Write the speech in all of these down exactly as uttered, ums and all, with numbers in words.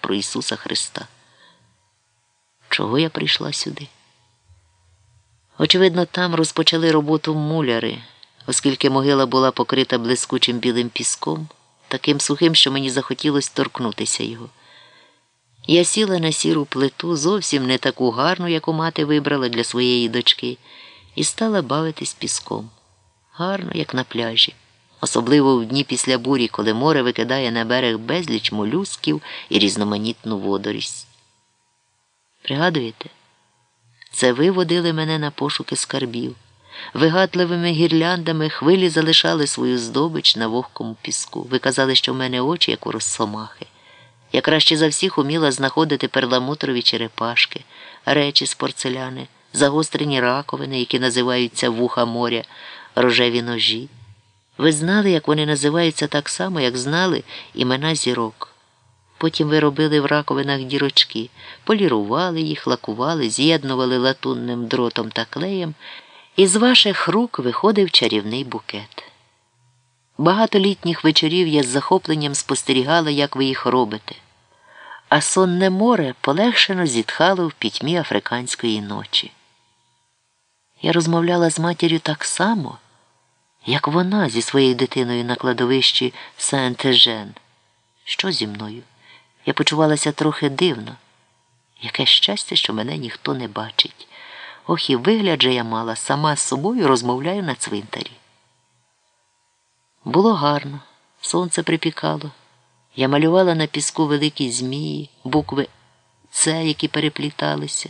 про Ісуса Христа. Чого я прийшла сюди? Очевидно, там розпочали роботу муляри, оскільки могила була покрита блискучим білим піском, таким сухим, що мені захотілося торкнутися його. Я сіла на сіру плиту, зовсім не таку гарну, яку мати вибрала для своєї дочки, і стала бавитись піском. Гарно, як на пляжі. Особливо в дні після бурі, коли море викидає на берег безліч молюсків і різноманітну водорість. Пригадуєте? Це ви водили мене на пошуки скарбів. Вигадливими гірляндами хвилі залишали свою здобич на вогкому піску. Ви казали, що в мене очі, як у росомахи. Я краще за всіх уміла знаходити перламутрові черепашки, речі з порцеляни, загострені раковини, які називаються вуха моря, рожеві ножі. Ви знали, як вони називаються так само, як знали імена зірок. Потім ви робили в раковинах дірочки, полірували їх, лакували, з'єднували латунним дротом та клеєм, і з ваших рук виходив чарівний букет. Багато літніх вечорів я з захопленням спостерігала, як ви їх робите, а сонне море полегшено зітхало в пітьмі африканської ночі. Я розмовляла з матір'ю так само, як вона зі своєю дитиною на кладовищі Сент-Ежен. Що зі мною? Я почувалася трохи дивно. Яке щастя, що мене ніхто не бачить. Ох, і вигляд же я мала, сама з собою розмовляю на цвинтарі. Було гарно, сонце припікало. Я малювала на піску великі змії, букви «Ц», які перепліталися.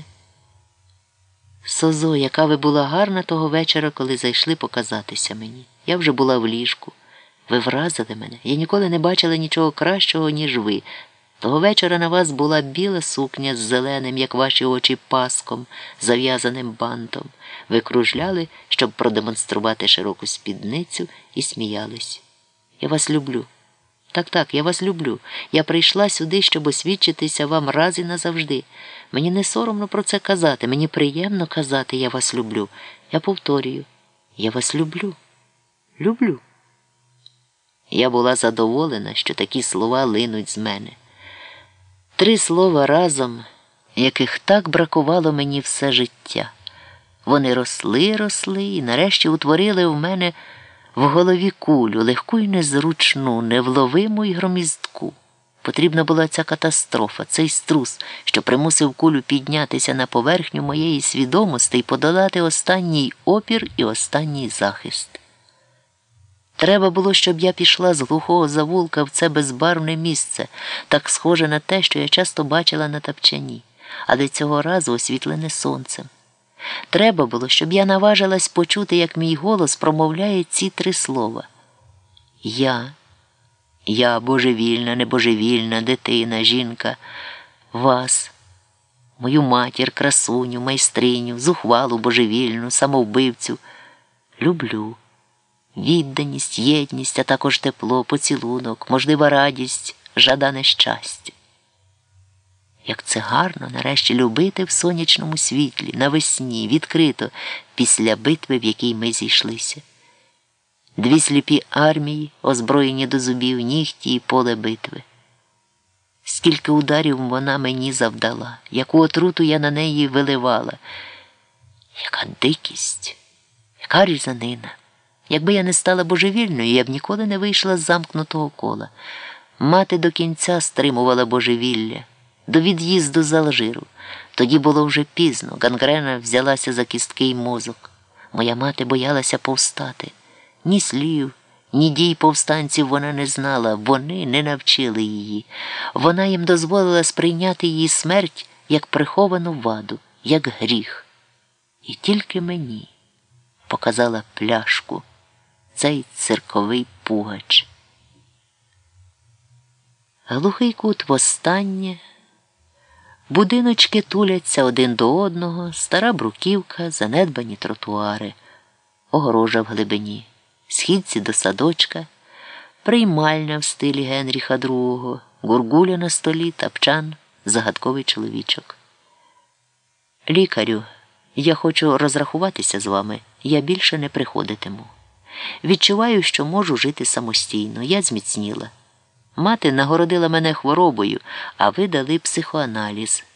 Созо, яка ви була гарна того вечора, коли зайшли показатися мені. Я вже була в ліжку. Ви вразили мене. Я ніколи не бачила нічого кращого, ніж ви. Того вечора на вас була біла сукня з зеленим, як ваші очі, паском, зав'язаним бантом. Ви кружляли, щоб продемонструвати широку спідницю, і сміялись. Я вас люблю. Так-так, я вас люблю. Я прийшла сюди, щоб освідчитися вам раз і назавжди. Мені не соромно про це казати, мені приємно казати «я вас люблю». Я повторюю, я вас люблю. Люблю. Я була задоволена, що такі слова линуть з мене. Три слова разом, яких так бракувало мені все життя. Вони росли, росли і нарешті утворили в мене в голові кулю, легку й незручну, невловиму й громіздку. Потрібна була ця катастрофа, цей струс, що примусив кулю піднятися на поверхню моєї свідомості і подолати останній опір і останній захист. Треба було, щоб я пішла з глухого завулка в це безбарвне місце, так схоже на те, що я часто бачила на тапчані, але цього разу освітлене сонцем. Треба було, щоб я наважилась почути, як мій голос промовляє ці три слова. Я, я божевільна, небожевільна, дитина, жінка, вас, мою матір, красуню, майстриню, зухвалу, божевільну, самовбивцю, люблю. Відданість, єдність, а також тепло, поцілунок, можлива радість, жадане щастя. Як це гарно нарешті любити в сонячному світлі, навесні, відкрито, після битви, в якій ми зійшлися. Дві сліпі армії, озброєні до зубів, нігті і поле битви. Скільки ударів вона мені завдала, яку отруту я на неї виливала. Яка дикість, яка різанина. Якби я не стала божевільною, я б ніколи не вийшла з замкнутого кола. Мати до кінця стримувала божевілля, до від'їзду з Алжиру. Тоді було вже пізно, гангрена взялася за кістки й мозок. Моя мати боялася повстати. Ні слів, ні дій повстанців вона не знала, вони не навчили її. Вона їм дозволила сприйняти її смерть як приховану ваду, як гріх. І тільки мені показала пляшку, цей цирковий пугач. Глухий кут востаннє, будиночки туляться один до одного, стара бруківка, занедбані тротуари, огорожа в глибині, східці до садочка, приймальня в стилі Генріха другого, гургуля на столі, тапчан, загадковий чоловічок. Лікарю, я хочу розрахуватися з вами, я більше не приходитиму. Відчуваю, що можу жити самостійно, я зміцніла. Мати нагородила мене хворобою, а ви дали психоаналіз.